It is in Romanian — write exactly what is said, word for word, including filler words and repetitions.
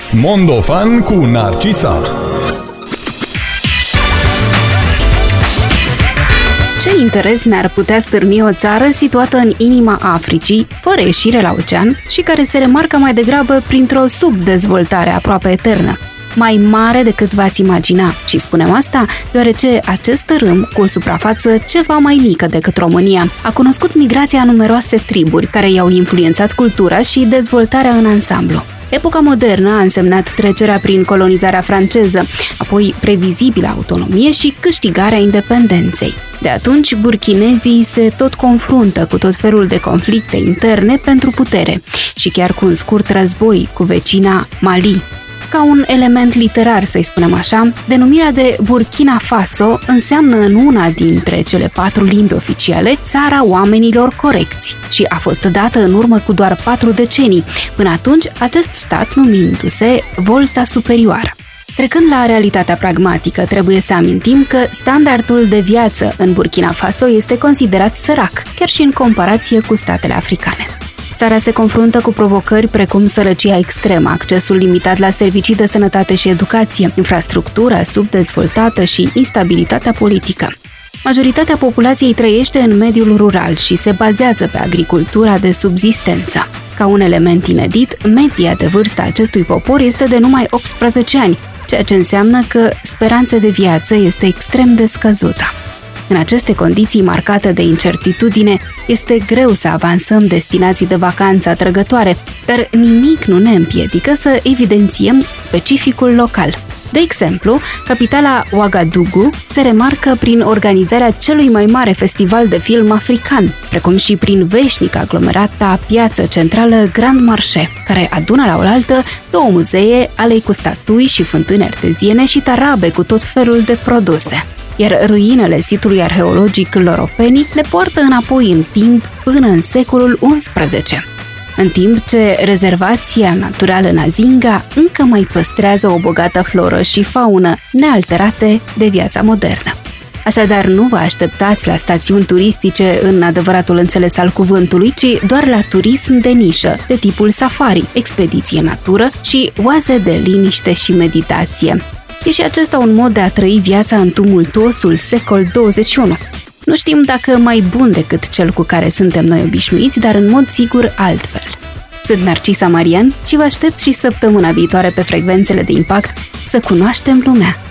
Mondofan cu Narcisa. Ce interes ne-ar putea stârni o țară situată în inima Africii, fără ieșire la ocean și care se remarcă mai degrabă printr-o subdezvoltare aproape eternă? Mai mare decât v-ați imagina. Și spunem asta deoarece acest tărâm, cu o suprafață ceva mai mică decât România, a cunoscut migrația a numeroase triburi care i-au influențat cultura și dezvoltarea în ansamblu. Epoca modernă a însemnat trecerea prin colonizarea franceză, apoi previzibilă autonomie și câștigarea independenței. De atunci, burkinezii se tot confruntă cu tot felul de conflicte interne pentru putere și chiar cu un scurt război cu vecina Mali. Ca un element literar, să-i spunem așa, denumirea de Burkina Faso înseamnă în una dintre cele patru limbi oficiale țara oamenilor corecți și a fost dată în urmă cu doar patru decenii, până atunci acest stat numindu-se Volta Superioară. Trecând la realitatea pragmatică, trebuie să amintim că standardul de viață în Burkina Faso este considerat sărac, chiar și în comparație cu statele africane. Țara se confruntă cu provocări precum sărăcia extremă, accesul limitat la servicii de sănătate și educație, infrastructura subdezvoltată și instabilitatea politică. Majoritatea populației trăiește în mediul rural și se bazează pe agricultura de subzistență. Ca un element inedit, media de vârstă a acestui popor este de numai optsprezece ani, ceea ce înseamnă că speranța de viață este extrem de scăzută. În aceste condiții marcate de incertitudine, este greu să avansăm destinații de vacanță atrăgătoare, dar nimic nu ne împiedică să evidențiem specificul local. De exemplu, capitala Ouagadougou se remarcă prin organizarea celui mai mare festival de film african, precum și prin veșnica aglomerata piață centrală Grand Marché, care adună la oaltă două muzee, alei cu statui și fântâni arteziene și tarabe cu tot felul de produse. Iar ruinele sitului arheologic Loropeni le poartă înapoi în timp până în secolul unsprezece, în timp ce rezervația naturală Nazinga încă mai păstrează o bogată floră și faună nealterate de viața modernă. Așadar, nu vă așteptați la stațiuni turistice în adevăratul înțeles al cuvântului, ci doar la turism de nișă, de tipul safari, expediție în natură și oaze de liniște și meditație. E și acesta un mod de a trăi viața în tumultuosul secol douăzeci și unu. Nu știm dacă mai bun decât cel cu care suntem noi obișnuiți, dar în mod sigur altfel. Sunt Narcisa Marian și vă aștept și săptămâna viitoare pe frecvențele de impact să cunoaștem lumea.